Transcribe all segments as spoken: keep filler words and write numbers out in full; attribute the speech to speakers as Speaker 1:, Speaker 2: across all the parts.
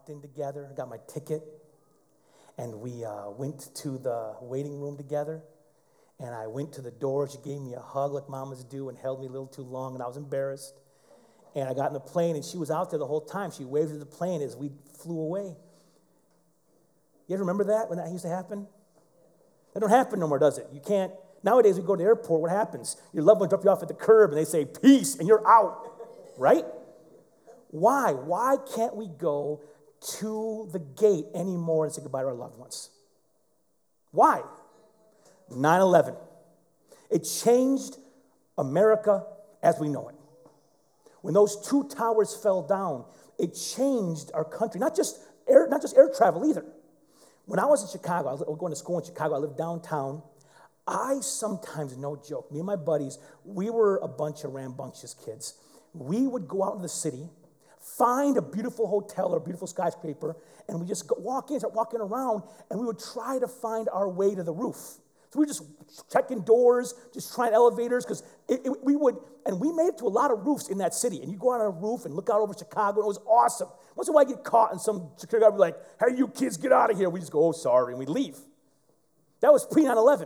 Speaker 1: walked in together, got my ticket, and we uh, went to the waiting room together. And I went to the door. She gave me a hug like mamas do and held me a little too long, and I was embarrassed. And I got in the plane, and she was out there the whole time. She waved at the plane as we flew away. You ever remember that, when that used to happen? That don't happen no more, does it? You can't. Nowadays, we go to the airport, what happens? Your loved ones drop you off at the curb, and they say, peace, and you're out, right? Why? Why can't we go to the gate anymore and say goodbye to our loved ones? Why? nine eleven. It changed America as we know it. When those two towers fell down, it changed our country. Not just air, not just air travel either. When I was in Chicago, I was going to school in Chicago, I lived downtown. I sometimes, no joke, me and my buddies, we were a bunch of rambunctious kids. We would go out in the city, find a beautiful hotel or a beautiful skyscraper, and we just go, walk in, start walking around, and we would try to find our way to the roof. So we were just checking doors, just trying elevators, because we would, and we made it to a lot of roofs in that city. And you go out on a roof and look out over Chicago, and it was awesome. Once in a while, I get caught, and some security guard would be like, hey, you kids, get out of here. We just go, oh, sorry, and we leave. That was pre nine eleven.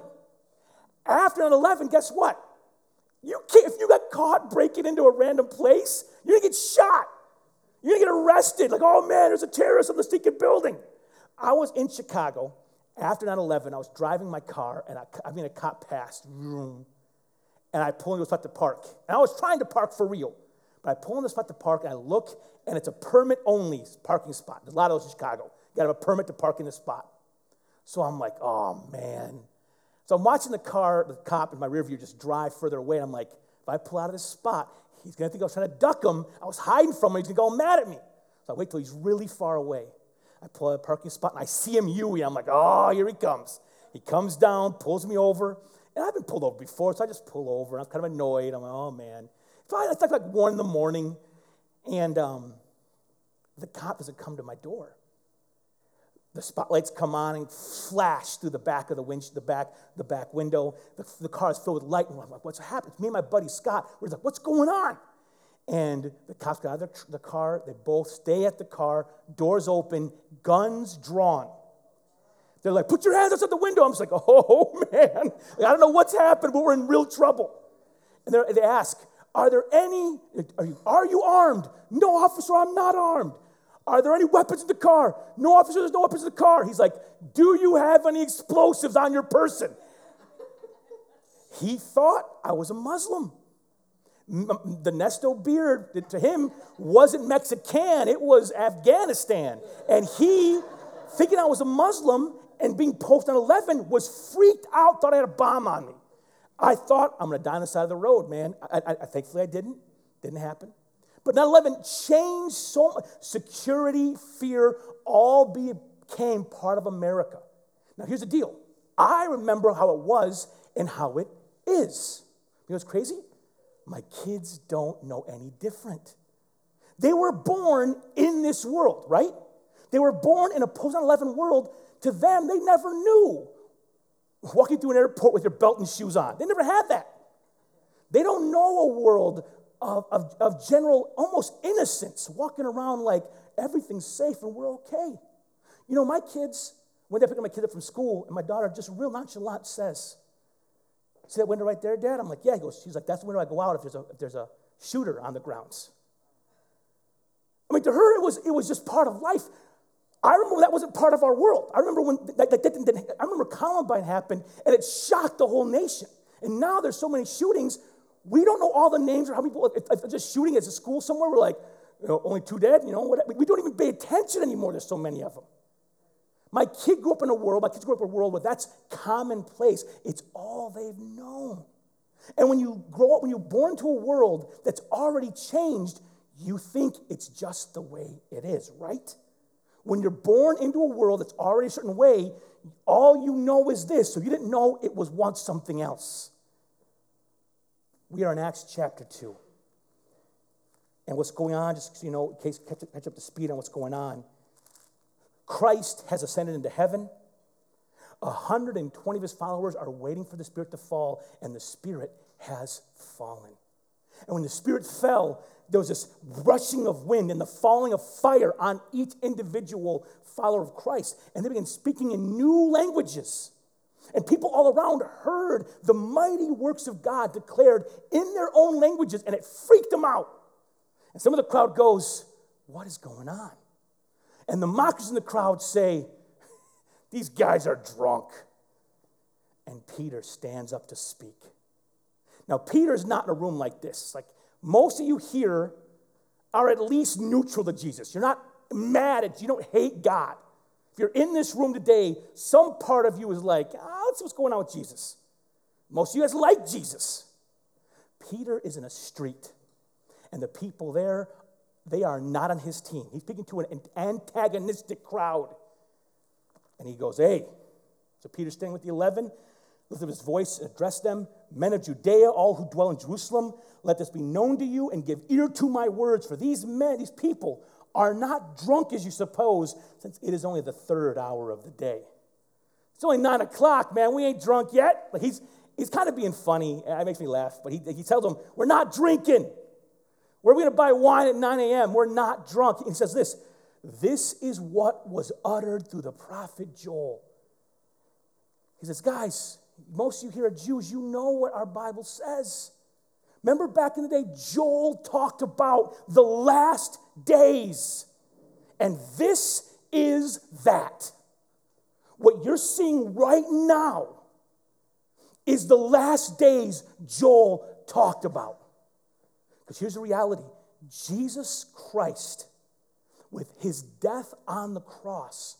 Speaker 1: After nine eleven, guess what? You can't, if you got caught breaking into a random place, you're going to get shot. You're going to get arrested. Like, oh, man, there's a terrorist on the stinking building. I was in Chicago. After nine eleven, I was driving my car, and I, I mean, a cop passed, and I pulled into a spot to park. And I was trying to park for real, but I pull in the spot to park, and I look, and it's a permit-only parking spot. There's a lot of those in Chicago. You got to have a permit to park in the spot. So I'm like, oh, man. So I'm watching the car, the cop in my rear view just drive further away, and I'm like, if I pull out of this spot, he's going to think I was trying to duck him. I was hiding from him. He's going to go mad at me. So I wait till he's really far away. I pull out a parking spot, and I see him Yui. I'm like, oh, here he comes. He comes down, pulls me over. And I've been pulled over before, so I just pull over. I'm kind of annoyed. I'm like, oh, man. It's like, like one in the morning, and um, the cop doesn't come to my door. The spotlights come on and flash through the back of the winch, the back, the back window. The, the car is filled with light, and I'm like, what's happening? It's me and my buddy Scott. We're like, what's going on? And the cops get out of the, the car. They both stay at the car, doors open, guns drawn. They're like, put your hands outside the window. I'm just like, oh, man. Like, I don't know what's happened, but we're in real trouble. And they ask, are there any, are you, are you armed? No, officer, I'm not armed. Are there any weapons in the car? No, officer, there's no weapons in the car. He's like, do you have any explosives on your person? He thought I was a Muslim. The Nesto beard, to him, wasn't Mexican. It was Afghanistan. And he, thinking I was a Muslim and being post nine eleven, was freaked out, thought I had a bomb on me. I thought, I'm going to die on the side of the road, man. I, I, I, thankfully, I didn't. Didn't happen. But nine eleven changed so much. Security, fear, all became part of America. Now, here's the deal. I remember how it was and how it is. You know what's crazy? My kids don't know any different. They were born in this world, right? They were born in a post nine eleven world. To them, they never knew walking through an airport with your belt and shoes on. They never had that. They don't know a world of, of, of general, almost innocence, walking around like everything's safe and we're okay. You know, my kids, when they pick my kid up from school, and my daughter just real nonchalant says, see that window right there, Dad? I'm like, yeah. He goes, she's like, that's the window I go out if there's a if there's a shooter on the grounds. I mean, to her, it was it was just part of life. I remember that wasn't part of our world. I remember when that, that didn't, didn't, I remember Columbine happened, and it shocked the whole nation. And now there's so many shootings, we don't know all the names or how people. If, if just shooting at a school somewhere, we're like, you know, only two dead. You know, what, we don't even pay attention anymore. There's so many of them. My kid grew up in a world, my kids grew up in a world where that's commonplace. It's all they've known. And when you grow up, when you're born into a world that's already changed, you think it's just the way it is, right? When you're born into a world that's already a certain way, all you know is this, so you didn't know it was once something else. We are in Acts chapter two. And what's going on, just so you know, in case catch, catch up to speed on what's going on, Christ has ascended into heaven. one hundred twenty of his followers are waiting for the Spirit to fall, and the Spirit has fallen. And when the Spirit fell, there was this rushing of wind and the falling of fire on each individual follower of Christ. And they began speaking in new languages. And people all around heard the mighty works of God declared in their own languages, and it freaked them out. And some of the crowd goes, what is going on? And the mockers in the crowd say, these guys are drunk. And Peter stands up to speak. Now, Peter's not in a room like this. Like, most of you here are at least neutral to Jesus. You're not mad at, you don't hate God. If you're in this room today, some part of you is like, ah, let's see what's going on with Jesus. Most of you guys like Jesus. Peter is in a street, and the people there, they are not on his team. He's speaking to an antagonistic crowd. And he goes, hey. So Peter's standing with the eleven, lifted up his voice and addressed them, men of Judea, all who dwell in Jerusalem, let this be known to you and give ear to my words, for these men, these people, are not drunk as you suppose, since it is only the third hour of the day. It's only nine o'clock, man. We ain't drunk yet. Like he's he's kind of being funny. It makes me laugh. But he, he tells them, we're not drinking. Where are we going to buy wine at nine a.m.? We're not drunk. He says this, this is what was uttered through the prophet Joel. He says, guys, most of you here are Jews. You know what our Bible says. Remember back in the day, Joel talked about the last days. And this is that. What you're seeing right now is the last days Joel talked about. Because here's the reality. Jesus Christ, with his death on the cross,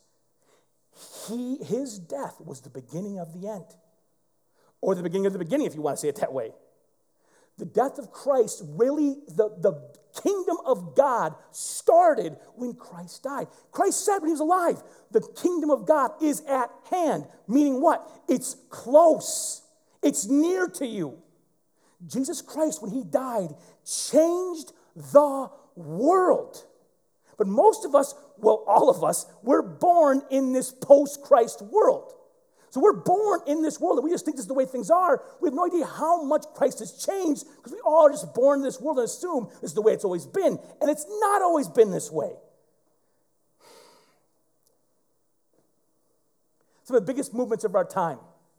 Speaker 1: he, his death was the beginning of the end. Or the beginning of the beginning, if you want to say it that way. The death of Christ, really, the, the kingdom of God started when Christ died. Christ said when he was alive, the kingdom of God is at hand. Meaning what? It's close. It's near to you. Jesus Christ, when he died, changed the world. But most of us, well, all of us, we're born in this post-Christ world. So we're born in this world, and we just think this is the way things are. We have no idea how much Christ has changed, because we all are just born in this world and assume this is the way it's always been. And it's not always been this way. Some of the biggest movements of our time.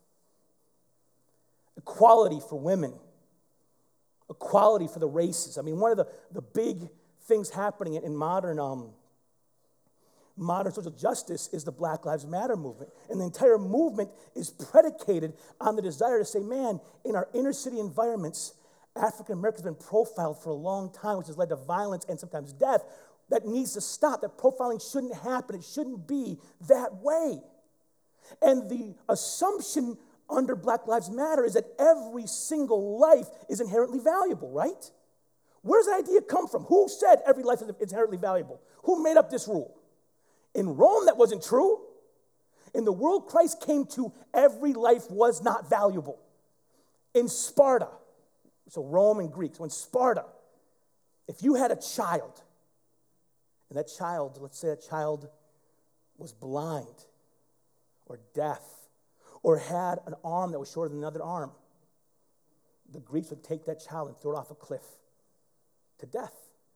Speaker 1: Equality for women. Equality for the races. I mean, one of the, the big things happening in modern um, modern social justice is the Black Lives Matter movement. And the entire movement is predicated on the desire to say, man, in our inner city environments, African Americans have been profiled for a long time, which has led to violence and sometimes death. That needs to stop. That profiling shouldn't happen. It shouldn't be that way. And the assumption under Black Lives Matter is that every single life is inherently valuable, right? Where does that idea come from? Who said every life is inherently valuable? Who made up this rule? In Rome, that wasn't true. In the world Christ came to, every life was not valuable. In Sparta, so Rome and Greek, so in Sparta, if you had a child, and that child, let's say that child was blind or deaf or had an arm that was shorter than another arm, the Greeks would take that child and throw it off a cliff to death.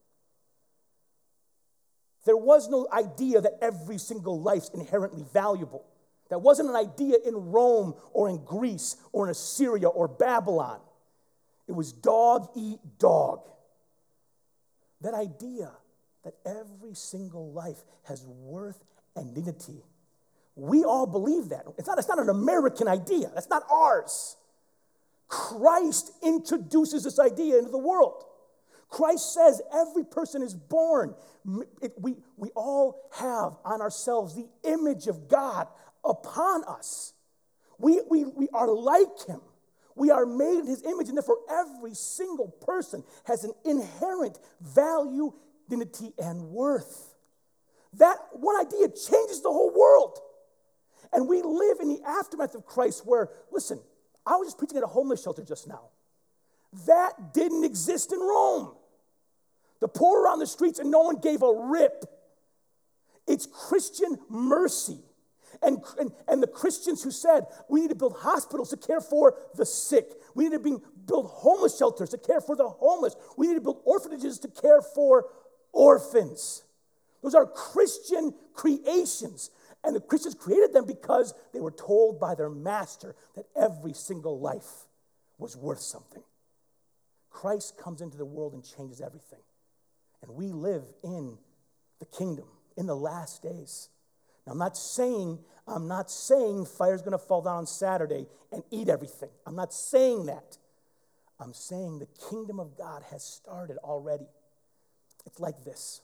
Speaker 1: There was no idea that every single life's inherently valuable. That wasn't an idea in Rome or in Greece or in Assyria or Babylon. It was dog eat dog. That idea that every single life has worth and dignity. We all believe that. It's not, it's not an American idea. That's not ours. Christ introduces this idea into the world. Christ says every person is born. It, we, we all have on ourselves the image of God upon us. We, we, we are like him. We are made in his image, and therefore every single person has an inherent value, dignity, and worth. That one idea changes the whole world. And we live in the aftermath of Christ where, listen, I was just preaching at a homeless shelter just now. That didn't exist in Rome. The poor were on the streets and no one gave a rip. It's Christian mercy. And, and, and the Christians who said, we need to build hospitals to care for the sick. We need to be, build homeless shelters to care for the homeless. We need to build orphanages to care for orphans. Those are Christian creations. And the Christians created them because they were told by their master that every single life was worth something. Christ comes into the world and changes everything. And we live in the kingdom in the last days. Now, I'm not saying, I'm not saying fire's going to fall down on Saturday and eat everything. I'm not saying that. I'm saying the kingdom of God has started already. It's like this.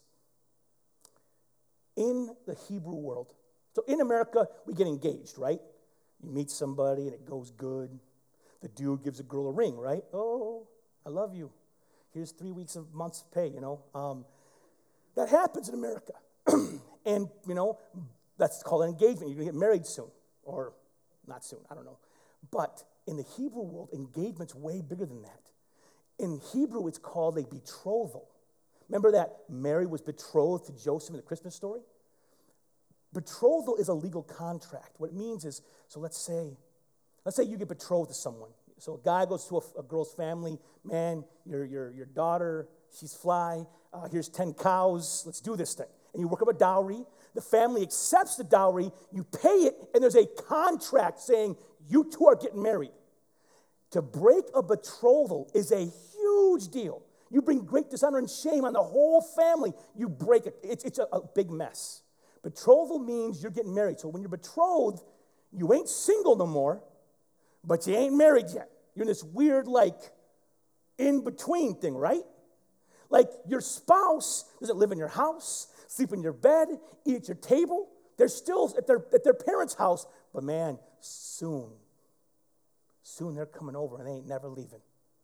Speaker 1: In the Hebrew world, so in America, we get engaged, right? You meet somebody and it goes good. The dude gives a girl a ring, right? Oh, I love you. Here's three weeks of month's pay, you know. Um, that happens in America. And, you know, that's called an engagement. You're going to get married soon. Or not soon, I don't know. But in the Hebrew world, engagement's way bigger than that. In Hebrew, it's called a betrothal. Remember that Mary was betrothed to Joseph in the Christmas story? Betrothal is a legal contract. What it means is, so let's say, let's say you get betrothed to someone. So a guy goes to a, a girl's family, man, your, your, your daughter, she's fly, uh, here's ten cows, let's do this thing. And you work up a dowry, the family accepts the dowry, you pay it, and there's a contract saying you two are getting married. To break a betrothal is a huge deal. You bring great dishonor and shame on the whole family. You break it. It's, it's a, a big mess. Betrothal means you're getting married. So when you're betrothed, you ain't single no more, but you ain't married yet. You're in this weird, like, in-between thing, right? Like, your spouse doesn't live in your house, sleep in your bed, eat at your table. They're still at their, at their parents' house, but man, soon, soon they're coming over and they ain't never leaving.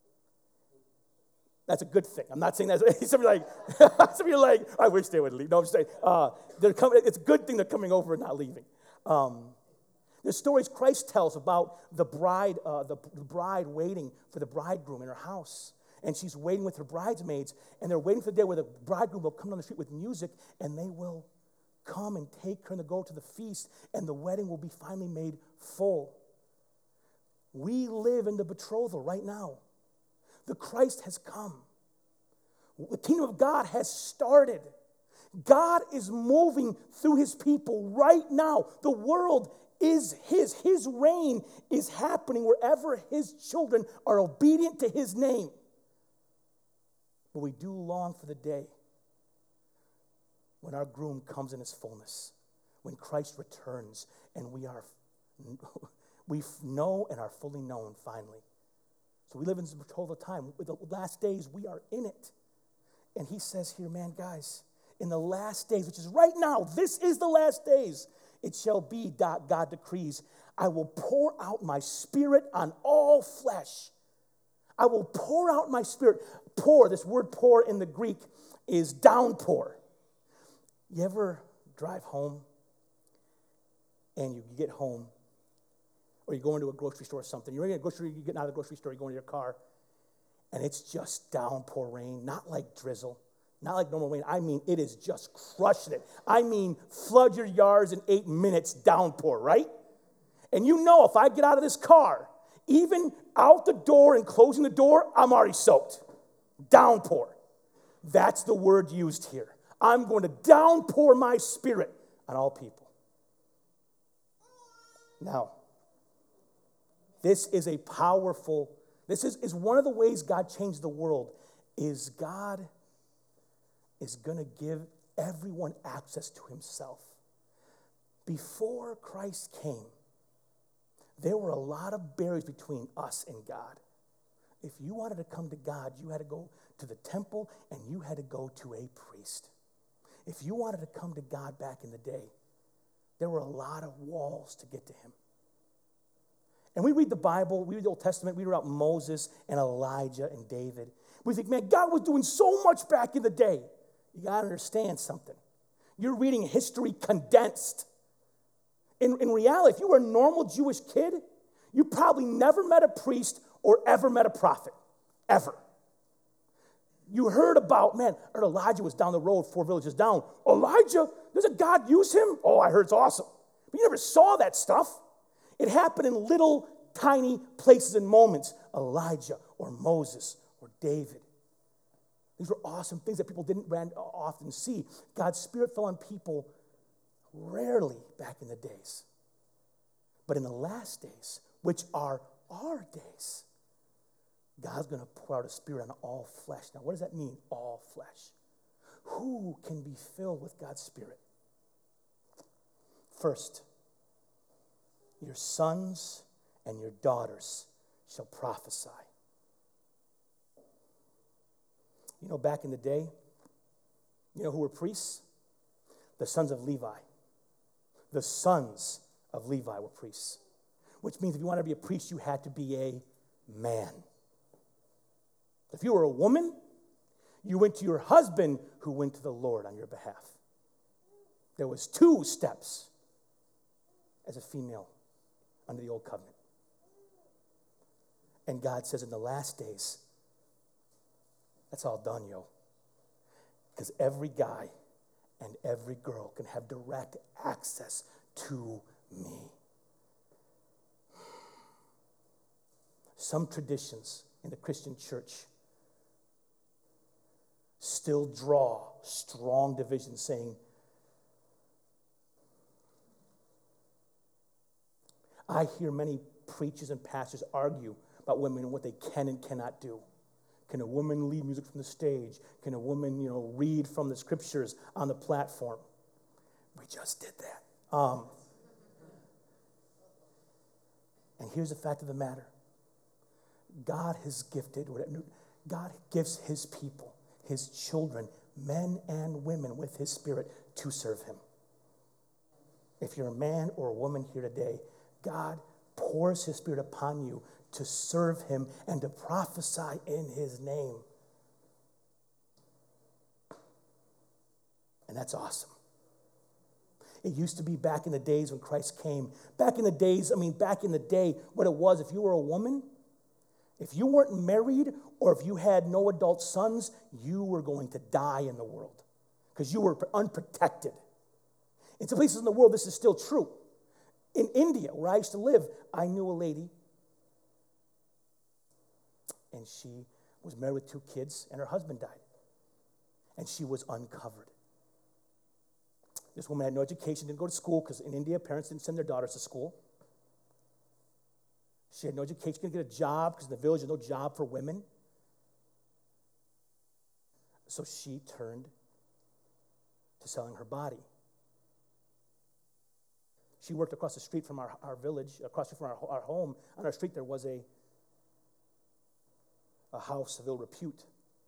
Speaker 1: That's a good thing. I'm not saying that. Some of you are like, some of you are like, I wish they would leave. No, I'm just saying, uh, they're coming. It's a good thing they're coming over and not leaving. Um, there's stories Christ tells about the bride, uh, the, the bride waiting for the bridegroom in her house. And she's waiting with her bridesmaids, and they're waiting for the day where the bridegroom will come down the street with music, and they will come and take her and go to the feast, and the wedding will be finally made full. We live in the betrothal right now. The Christ has come. The kingdom of God has started. God is moving through his people right now. The world is his. His reign is happening wherever his children are obedient to his name. But we do long for the day when our groom comes in his fullness, when Christ returns and we are, we know and are fully known finally. So we live in this betrothal time. With the last days, we are in it. And he says here, man, guys, in the last days, which is right now, this is the last days, it shall be, God decrees, I will pour out my spirit on all flesh. I will pour out my spirit. Pour, this word pour in the Greek is downpour. You ever drive home and you get home, or you go into a grocery store or something, you're in a grocery, you're getting out of the grocery store, you go into your car, and it's just downpour rain, not like drizzle, not like normal rain. I mean, it is just crushing it. I mean, flood your yards in eight minutes downpour, right? And you know if I get out of this car, even out the door and closing the door, I'm already soaked. Downpour. That's the word used here. I'm going to downpour my spirit on all people. Now, this is a powerful, this is, is one of the ways God changed the world, is God is going to give everyone access to himself. Before Christ came, there were a lot of barriers between us and God. If you wanted to come to God, you had to go to the temple and you had to go to a priest. If you wanted to come to God back in the day, there were a lot of walls to get to him. And we read the Bible, we read the Old Testament, we read about Moses and Elijah and David. We think, man, God was doing so much back in the day. You got to understand something. You're reading history condensed. In, in reality, if you were a normal Jewish kid, you probably never met a priest or ever met a prophet, ever. You heard about, man, I heard Elijah was down the road, four villages down. Elijah, doesn't God use him? Oh, I heard it's awesome. But you never saw that stuff. It happened in little, tiny places and moments. Elijah or Moses or David. These were awesome things that people didn't often see. God's Spirit fell on people rarely back in the days. But in the last days, which are our days, God's going to pour out a Spirit on all flesh. Now, what does that mean, all flesh? Who can be filled with God's Spirit? First, your sons and your daughters shall prophesy. You know, back in the day, you know who were priests? The sons of Levi. The sons of Levi were priests. Which means if you wanted to be a priest, you had to be a man. If you were a woman, you went to your husband who went to the Lord on your behalf. There was two steps as a female under the old covenant. And God says in the last days, that's all done, yo. Because every guy and every girl can have direct access to me. Some traditions in the Christian church still draw strong division, saying, I hear many preachers and pastors argue about women and what they can and cannot do. Can a woman lead music from the stage? Can a woman, you know, read from the scriptures on the platform? We just did that. Um, and here's the fact of the matter. God has gifted, God gives his people, his children, men and women with his Spirit to serve him. If you're a man or a woman here today, God pours his Spirit upon you to serve him and to prophesy in his name. And that's awesome. It used to be back in the days when Christ came. Back in the days, I mean, back in the day, what it was, if you were a woman, if you weren't married or if you had no adult sons, you were going to die in the world because you were unprotected. In some places in the world, this is still true. In India, where I used to live, I knew a lady, and she was married with two kids, and her husband died. And she was uncovered. This woman had no education, didn't go to school, because in India, parents didn't send their daughters to school. She had no education, couldn't get a job, because in the village, there's no job for women. So she turned to selling her body. She worked across the street from our, our village, across the street from our, our home. On our street, there was a, a house of ill repute.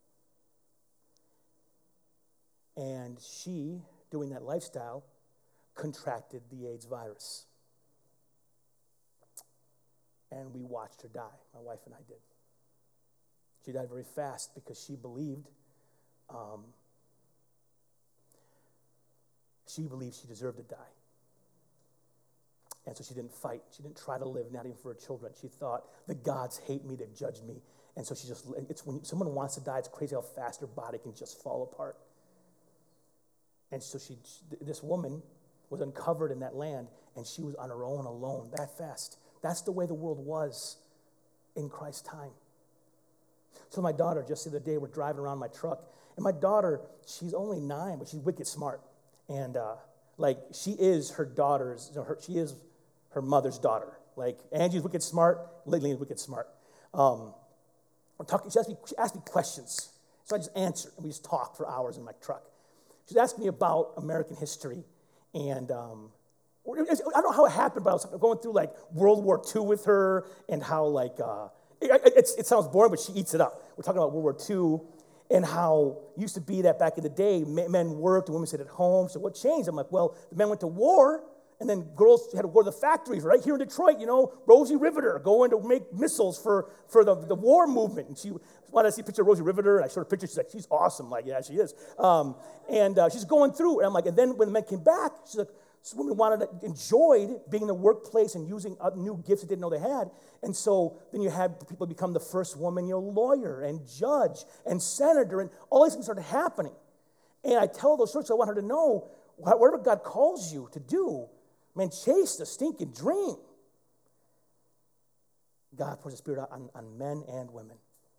Speaker 1: And she, doing that lifestyle, contracted the AIDS virus. And we watched her die. My wife and I did. She died very fast because she believed, um, she believed she deserved to die. And so she didn't fight. She didn't try to live, not even for her children. She thought, the gods hate me, they've judged me. And so she just, it's when someone wants to die, it's crazy how fast her body can just fall apart. And so she, this woman was uncovered in that land, and she was on her own, alone, that fast. That's the way the world was in Christ's time. So my daughter, just the other day, we're driving around my truck, and my daughter, she's only nine, but she's wicked smart. And, uh, like, she is her daughter's, you know, her, she is her mother's daughter. Like, Angie's wicked smart, Lillian's wicked smart. Um, we're talking, she asked me, she asked me questions, so I just answered, and we just talked for hours in my truck. She was asking me about American history, and um, I don't know how it happened, but I was going through, like, World War Two with her, and how, like, uh, it, it, it sounds boring, but she eats it up. We're talking about World War Two, and how it used to be that back in the day, men worked and women stayed at home. So what changed? I'm like, well, the men went to war, and then girls had to go to the factories, right here in Detroit, you know, Rosie Riveter going to make missiles for, for the, the war movement. And she wanted to see a picture of Rosie Riveter, and I showed her a picture. She's like, she's awesome. Like, yeah, she is. Um, and uh, she's going through, and I'm like, and then when the men came back, she's like, so women wanted, to, enjoyed being in the workplace and using new gifts they didn't know they had. And so then you had people become the first woman, you know, lawyer and judge and senator, and all these things started happening. And I tell those stories, so I want her to know, whatever God calls you to do, Man, chase the stinking dream. God pours the Spirit out on, on men and women.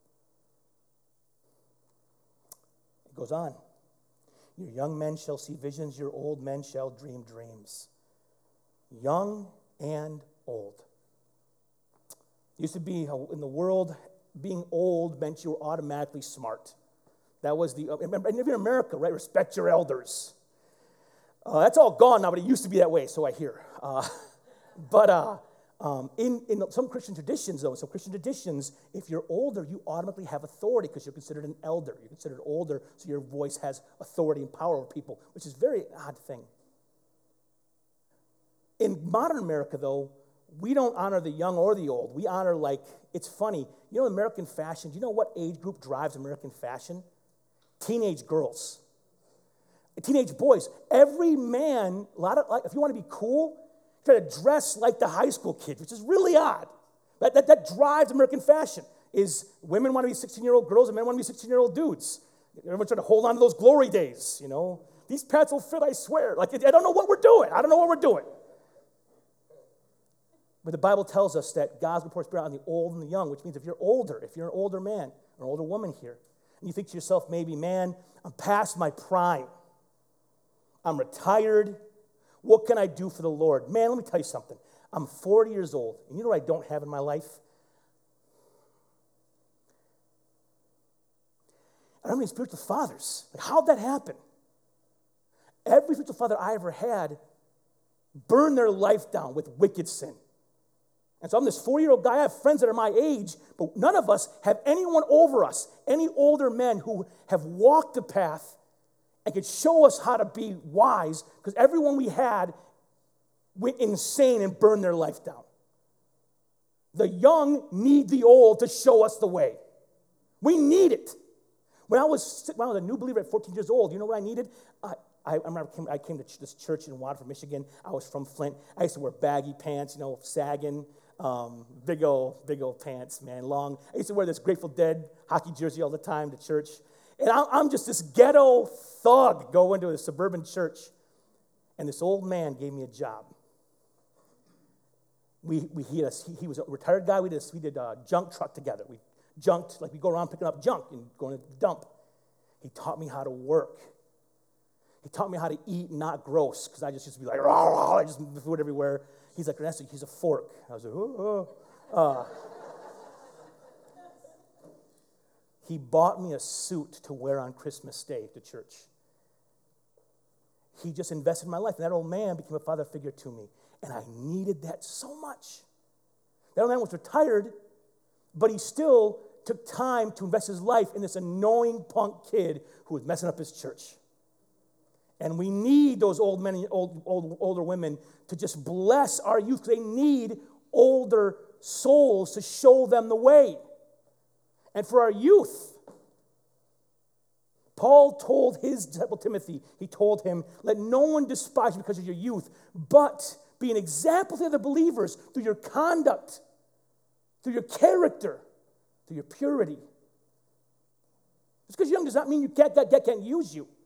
Speaker 1: It goes on. Your young men shall see visions, your old men shall dream dreams. Young and old. It used to be in the world, being old meant you were automatically smart. That was the, and even in America, right? Respect your elders. Uh, that's all gone now, but it used to be that way, so I hear. Uh, but uh, um, in, in some Christian traditions, though, some Christian traditions, if you're older, you automatically have authority because you're considered an elder. You're considered older, so your voice has authority and power over people, which is a very odd thing. In modern America, though, we don't honor the young or the old. We honor, like, it's funny. You know, American fashion, do you know what age group drives American fashion? Teenage girls. Teenage boys. Every man, a lot of, like, if you want to be cool, try to dress like the high school kid, which is really odd. That, that, that drives American fashion, is women want to be sixteen-year-old girls and men want to be sixteen-year-old dudes. Everyone's trying to hold on to those glory days, you know. These pants will fit, I swear. Like, I don't know what we're doing. I don't know what we're doing. But the Bible tells us that God's going to pour Spirit on the old and the young, which means if you're older, if you're an older man or an older woman here, and you think to yourself, maybe, man, I'm past my prime. I'm retired. What can I do for the Lord? Man, let me tell you something. I'm forty years old, and you know what I don't have in my life? I don't have any spiritual fathers. Like, how'd that happen? Every spiritual father I ever had burned their life down with wicked sin. And so I'm this forty-year-old guy. I have friends that are my age, but none of us have anyone over us, any older men who have walked the path and could show us how to be wise, because everyone we had went insane and burned their life down. The young need the old to show us the way. We need it. When I was, when I was a new believer at fourteen years old, you know what I needed? I, I remember I came, I came to this church in Waterford, Michigan. I was from Flint. I used to wear baggy pants, you know, sagging. Um, big old, big old pants, man, long. I used to wear this Grateful Dead hockey jersey all the time to church. And I'm, I'm just this ghetto thug going to a suburban church. And this old man gave me a job. We, we he, had a, he, he was a retired guy. We did, we did a junk truck together. We junked, like we go around picking up junk and going to the dump. He taught me how to work. He taught me how to eat and not gross, because I just used to be like, rah, rah, I just moved food everywhere. He's like, Ernesto, he's a fork. I was like, oh, oh. Uh, he bought me a suit to wear on Christmas Day to church. He just invested in my life, and that old man became a father figure to me, and I needed that so much. That old man was retired, but he still took time to invest his life in this annoying punk kid who was messing up his church. And we need those old men and old, old, older women to just bless our youth, because they need older souls to show them the way. And for our youth, Paul told his disciple Timothy, he told him, let no one despise you because of your youth, but be an example to other believers through your conduct, through your character, through your purity. Just because you're young does not mean you can't, God can't use you.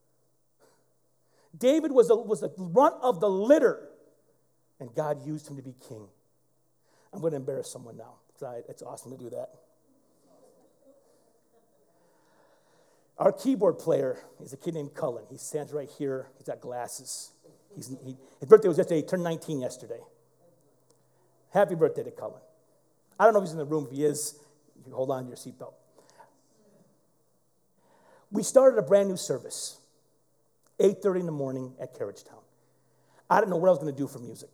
Speaker 1: David was the, was the runt of the litter, and God used him to be king. I'm going to embarrass someone now, because it's awesome to do that. Our keyboard player is a kid named Cullen. He stands right here. He's got glasses. He's, he, his birthday was yesterday. He turned nineteen yesterday. Happy birthday to Cullen. I don't know if he's in the room. If he is, you can hold on to your seatbelt. We started a brand new service. eight thirty in the morning at Carriagetown. I didn't know what I was going to do for music.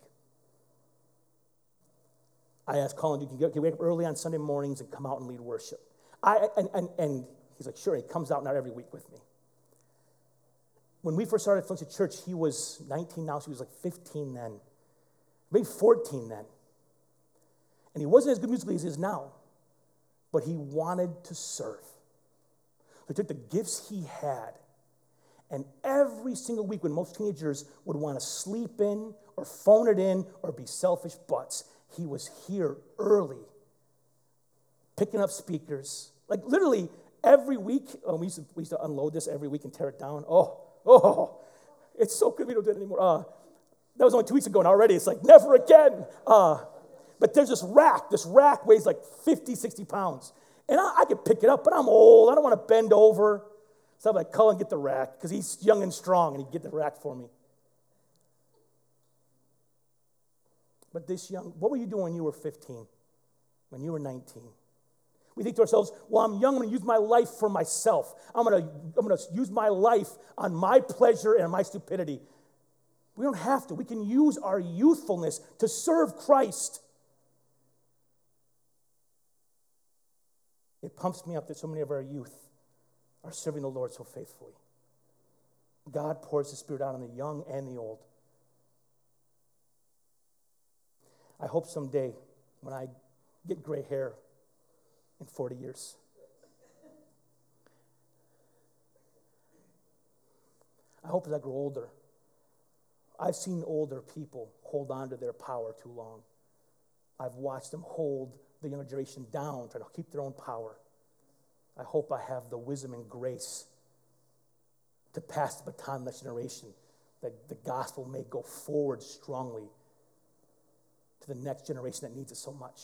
Speaker 1: I asked Colin, you can, get, can you wake up early on Sunday mornings and come out and lead worship? I and, and, and he's like, sure. He comes out now every week with me. When we first started Flint Church, he was nineteen now, so he was like fifteen then. Maybe fourteen then. And he wasn't as good musically as he is now, but he wanted to serve. So he took the gifts he had. And every single week when most teenagers would want to sleep in or phone it in or be selfish butts, he was here early, picking up speakers. Like literally every week, oh, we, used to, we used to unload this every week and tear it down. Oh, oh, it's so good we don't do it anymore. Uh, That was only two weeks ago, and already it's like, never again. Uh, but there's this rack. This rack weighs like fifty, sixty pounds. And I, I could pick it up, but I'm old. I don't want to bend over. So I'm like, Cullen, get the rack, because he's young and strong, and he'd get the rack for me. But this young, what were you doing when you were fifteen, when you were nineteen? We think to ourselves, well, I'm young, I'm going to use my life for myself. I'm going to, I'm going to use my life on my pleasure and my stupidity. We don't have to. We can use our youthfulness to serve Christ. It pumps me up that so many of our youth are serving the Lord so faithfully. God pours His Spirit out on the young and the old. I hope someday when I get gray hair in forty years, I hope as I grow older, I've seen older people hold on to their power too long. I've watched them hold the younger generation down, trying to keep their own power. I hope I have the wisdom and grace to pass the baton to the next generation, that the gospel may go forward strongly to the next generation that needs it so much.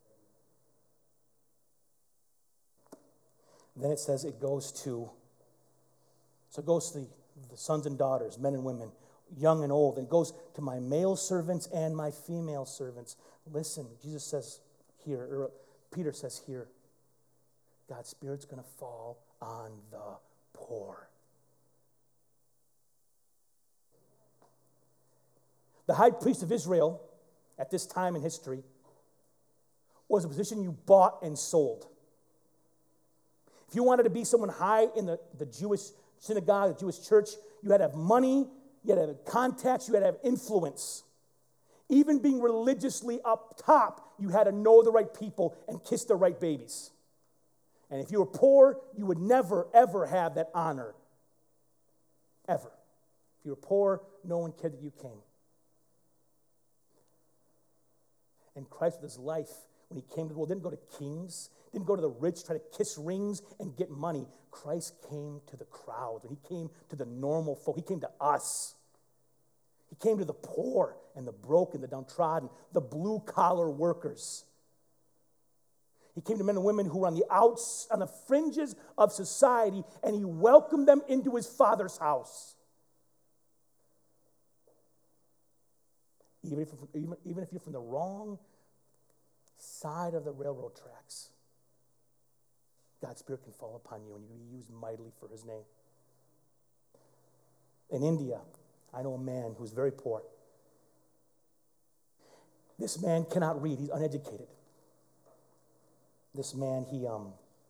Speaker 1: Then it says it goes to, so it goes to the, the sons and daughters, men and women, young and old. And it goes to my male servants and my female servants. Listen, Jesus says here, or Peter says here, God's Spirit's going to fall on the poor. The high priest of Israel at this time in history was a position you bought and sold. If you wanted to be someone high in the, the Jewish synagogue, the Jewish church, you had to have money, you had to have contacts, you had to have influence. Even being religiously up top, you had to know the right people and kiss the right babies. And if you were poor, you would never, ever have that honor. Ever. If you were poor, no one cared that you came. And Christ with his life, when he came to the world, didn't go to kings, didn't go to the rich, try to kiss rings and get money. Christ came to the crowd. When he came to the normal folk, he came to us. He came to the poor and the broken, the downtrodden, the blue-collar workers. He came to men and women who were on the outs, on the fringes of society, and he welcomed them into his Father's house. Even if, even, even if you're from the wrong side of the railroad tracks, God's Spirit can fall upon you and you be used mightily for his name. In India, I know a man who's very poor. This man cannot read. He's uneducated. This man, he, um,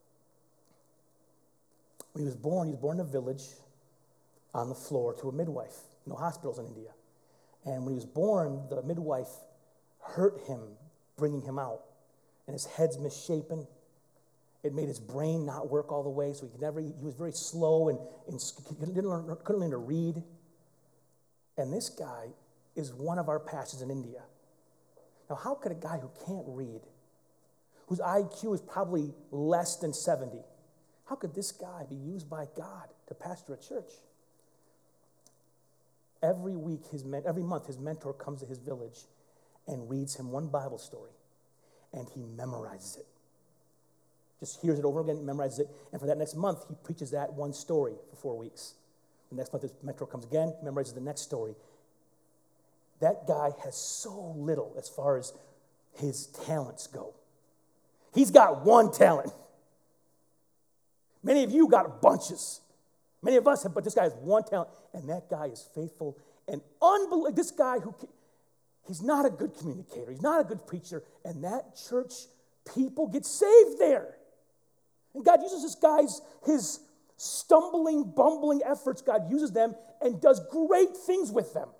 Speaker 1: when he was born, he was born in a village on the floor to a midwife. No hospitals in India. And when he was born, the midwife hurt him, bringing him out. And his head's misshapen. It made his brain not work all the way, so he could never, he was very slow and, and didn't learn, couldn't learn to read. And this guy is one of our pastors in India. Now, how could a guy who can't read, whose I Q is probably less than seventy, how could this guy be used by God to pastor a church? Every week, his men, every month, his mentor comes to his village and reads him one Bible story, and he memorizes it. Just hears it over again, memorizes it, and for that next month, he preaches that one story for four weeks. The next month, his mentor comes again, memorizes the next story. That guy has so little as far as his talents go. He's got one talent. Many of you got bunches. Many of us have, but this guy has one talent, and that guy is faithful and unbelievable. This guy who, he's not a good communicator. He's not a good preacher, and that church people get saved there. And God uses this guy's, his stumbling, bumbling efforts, God uses them and does great things with them.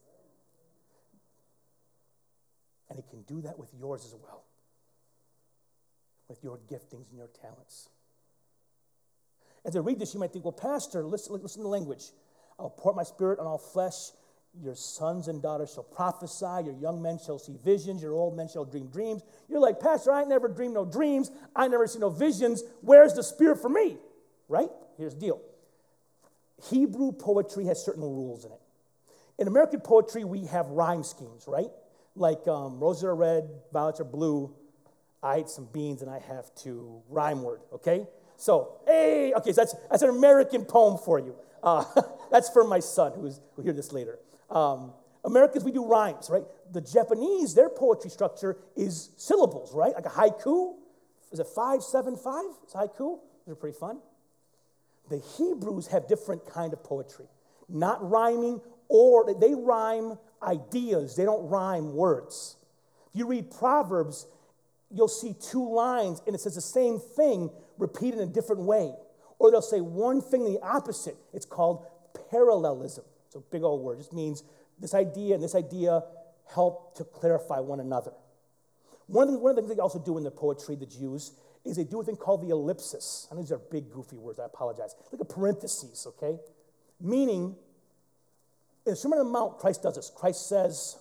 Speaker 1: And he can do that with yours as well, with your giftings and your talents. As I read this, you might think, well, Pastor, listen, listen to the language. I'll pour my spirit on all flesh. Your sons and daughters shall prophesy. Your young men shall see visions. Your old men shall dream dreams. You're like, Pastor, I never dreamed no dreams. I never see no visions. Where's the Spirit for me? Right? Here's the deal. Hebrew poetry has certain rules in it. In American poetry, we have rhyme schemes, right? Like um, roses are red, violets are blue. I ate some beans and I have to rhyme word, okay? So, hey, okay, so that's, that's an American poem for you. Uh, that's for my son, who's, who'll hear this later. Um, Americans, we do rhymes, right? The Japanese, their poetry structure is syllables, right? Like a haiku. Is it five, seven, five? It's a haiku. Those are pretty fun. The Hebrews have different kind of poetry. Not rhyming, or they rhyme ideas. They don't rhyme words. If you read Proverbs, you'll see two lines, and it says the same thing repeated in a different way. Or they'll say one thing the opposite. It's called parallelism. It's a big old word. It just means this idea and this idea help to clarify one another. One of, the, one of the things they also do in the poetry, the Jews, is they do a thing called the ellipsis. I know these are big, goofy words. I apologize. Like a parentheses, okay? Meaning, in the Sermon on the Mount, Christ does this. Christ says,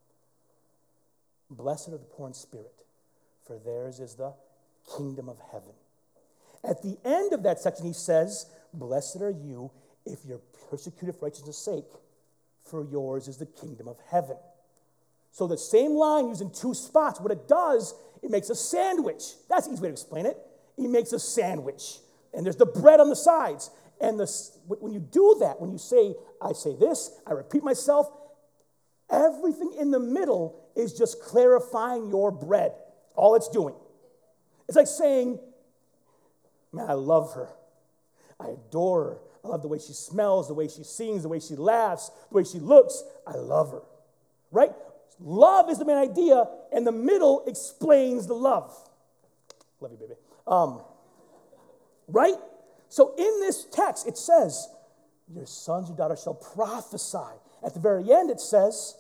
Speaker 1: "Blessed are the poor in spirit, for theirs is the kingdom of heaven." At the end of that section, he says, "Blessed are you if you're persecuted for righteousness' sake, for yours is the kingdom of heaven." So the same line used in two spots. What it does, it makes a sandwich. That's the easy way to explain it. He makes a sandwich. And there's the bread on the sides. And the, when you do that, when you say, I say this, I repeat myself, everything in the middle is just clarifying your bread. All it's doing. It's like saying, man, I love her. I adore her. I love the way she smells, the way she sings, the way she laughs, the way she looks. I love her. Right? Love is the main idea, and the middle explains the love. Love you, baby. Um, right? So in this text, it says, your sons and daughters shall prophesy. At the very end, it says,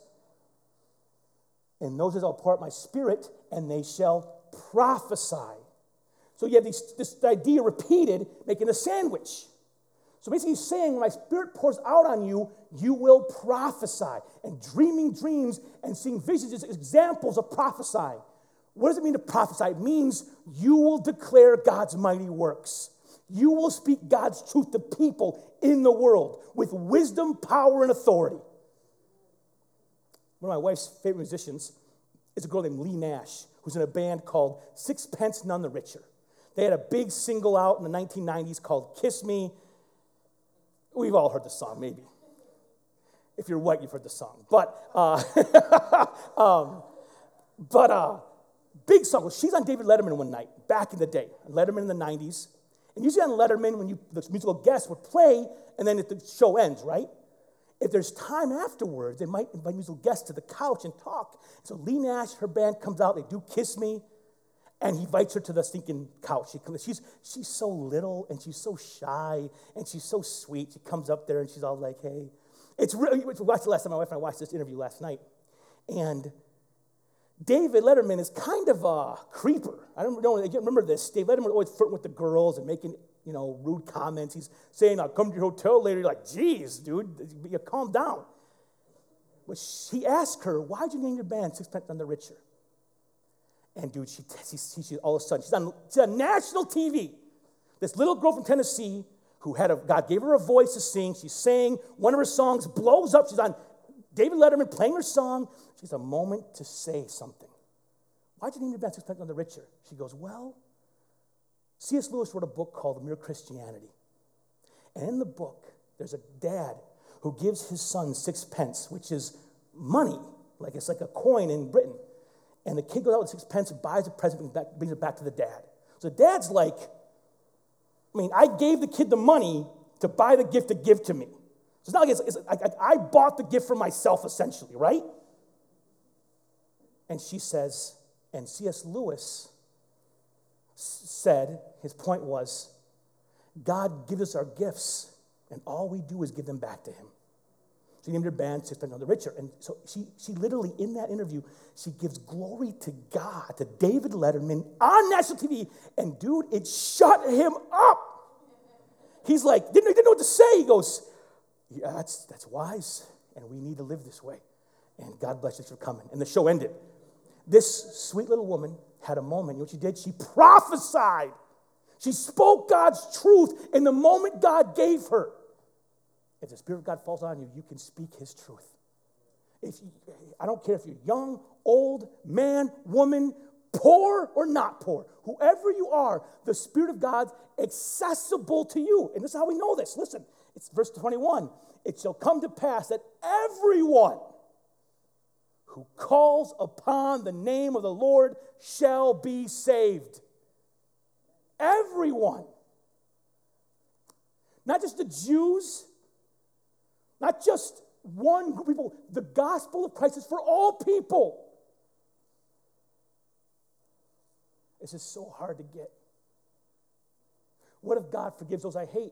Speaker 1: in those days I'll pour out my spirit, and they shall prophesy. So you have these, this idea repeated, making a sandwich. So basically he's saying, when my spirit pours out on you, you will prophesy. And dreaming dreams and seeing visions is examples of prophesying. What does it mean to prophesy? It means you will declare God's mighty works. You will speak God's truth to people in the world with wisdom, power, and authority. One of my wife's favorite musicians is a girl named Leigh Nash, who's in a band called Sixpence None the Richer. They had a big single out in the nineteen nineties called Kiss Me. We've all heard the song, maybe. If you're white, you've heard the song. But, uh, um, but uh, big song. Well, she's on David Letterman one night, back in the day. Letterman in the nineties. And usually on Letterman, when you, the musical guest would play, and then the show ends, right? If there's time afterwards, they might invite musical guests to the couch and talk. So Leigh Nash, her band comes out, they do Kiss Me, and he invites her to the stinking couch. She comes, she's, she's so little, and she's so shy, and she's so sweet. She comes up there, and she's all like, hey. It's really, we watched it last time, my wife and I watched this interview last night, and David Letterman is kind of a creeper. I don't know, I remember this. David Letterman was always flirting with the girls and making, you know, rude comments. He's saying, I'll come to your hotel later. You're like, geez, dude, you calm down. But he asked her, why'd you name your band Sixpence None the Richer? And dude, she, she, she, she all of a sudden, she's on, she's on national T V. This little girl from Tennessee who had a, God gave her a voice to sing. She sang. One of her songs blows up. She's on David Letterman playing her song. She has a moment to say something. Why'd you name your band Sixpence None the Richer? She goes, well, C S Lewis wrote a book called The Mere Christianity. And in the book, there's a dad who gives his son sixpence, which is money. Like it's like a coin in Britain. And the kid goes out with sixpence, buys a present, and back, brings it back to the dad. So the dad's like, I mean, I gave the kid the money to buy the gift to give to me. So it's not like it's, it's like I, I bought the gift for myself, essentially, right? And she says, and C S Lewis said, his point was, God gives us our gifts, and all we do is give them back to him. So he named her band Sixpence None the Richer. And so she, she literally, in that interview, she gives glory to God, to David Letterman on national T V. And dude, it shut him up. He's like, didn't, he didn't know what to say. He goes, yeah, that's, that's wise, and we need to live this way. And God bless you for coming. And the show ended. This sweet little woman had a moment. You know what she did? She prophesied. She spoke God's truth in the moment God gave her. If the Spirit of God falls on you, you can speak his truth. If you, I don't care if you're young, old, man, woman, poor or not poor, whoever you are, the Spirit of God's accessible to you. And this is how we know this. Listen, it's verse twenty-one. It shall come to pass that everyone who calls upon the name of the Lord shall be saved. Everyone. Not just the Jews, not just one group of people. The gospel of Christ is for all people. This is so hard to get. What if God forgives those I hate?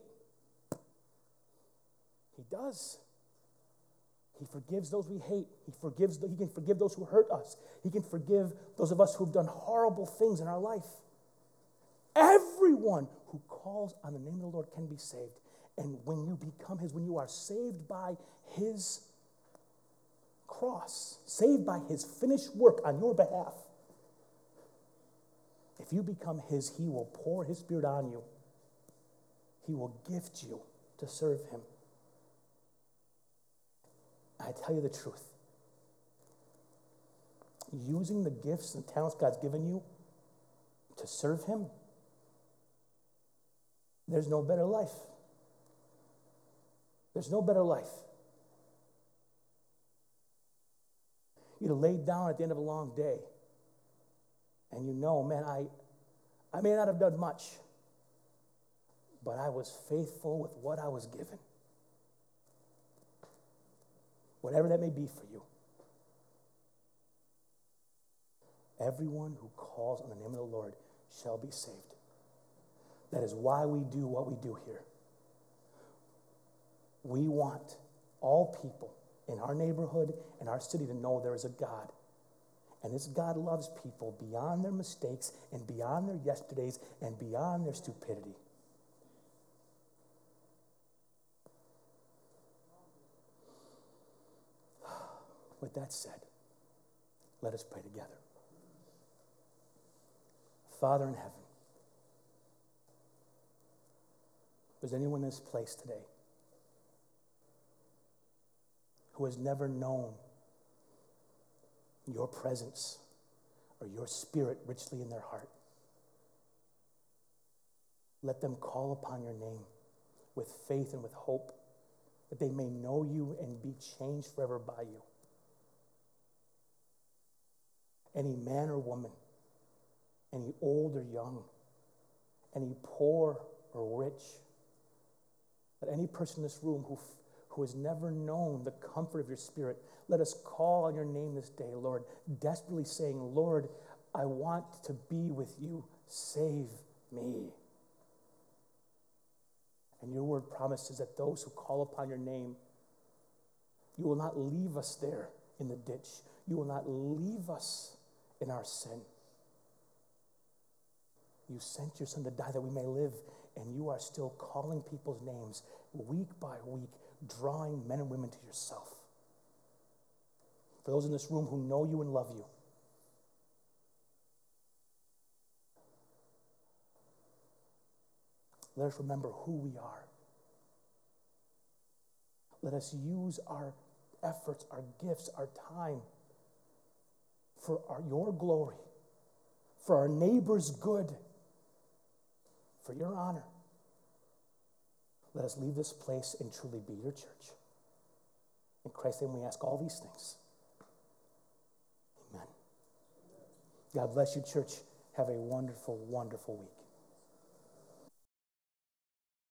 Speaker 1: He does. He forgives those we hate. He forgives. He can forgive those who hurt us. He can forgive those of us who've done horrible things in our life. Everyone who calls on the name of the Lord can be saved. And when you become his, when you are saved by his cross, saved by his finished work on your behalf, if you become his, he will pour his Spirit on you. He will gift you to serve him. I tell you the truth. Using the gifts and talents God's given you to serve him, there's no better life. There's no better life. You'd have laid down at the end of a long day, and you know, man, I, I may not have done much, but I was faithful with what I was given. Whatever that may be for you. Everyone who calls on the name of the Lord shall be saved. That is why we do what we do here. We want all people in our neighborhood and our city to know there is a God. And this God loves people beyond their mistakes and beyond their yesterdays and beyond their stupidity. With that said, let us pray together. Father in heaven, if there's anyone in this place today who has never known your presence or your Spirit richly in their heart, let them call upon your name with faith and with hope, that they may know you and be changed forever by you. Any man or woman, any old or young, any poor or rich, that any person in this room who, who has never known the comfort of your Spirit, let us call on your name this day, Lord, desperately saying, Lord, I want to be with you. Save me. And your word promises that those who call upon your name, you will not leave us there in the ditch. You will not leave us in our sin. You sent your Son to die that we may live, and you are still calling people's names week by week, drawing men and women to yourself. For those in this room who know you and love you, let us remember who we are. Let us use our efforts, our gifts, our time for our, your glory, for our neighbor's good, for your honor. Let us leave this place and truly be your church. In Christ's name we ask all these things. Amen. God bless you, church. Have a wonderful, wonderful week.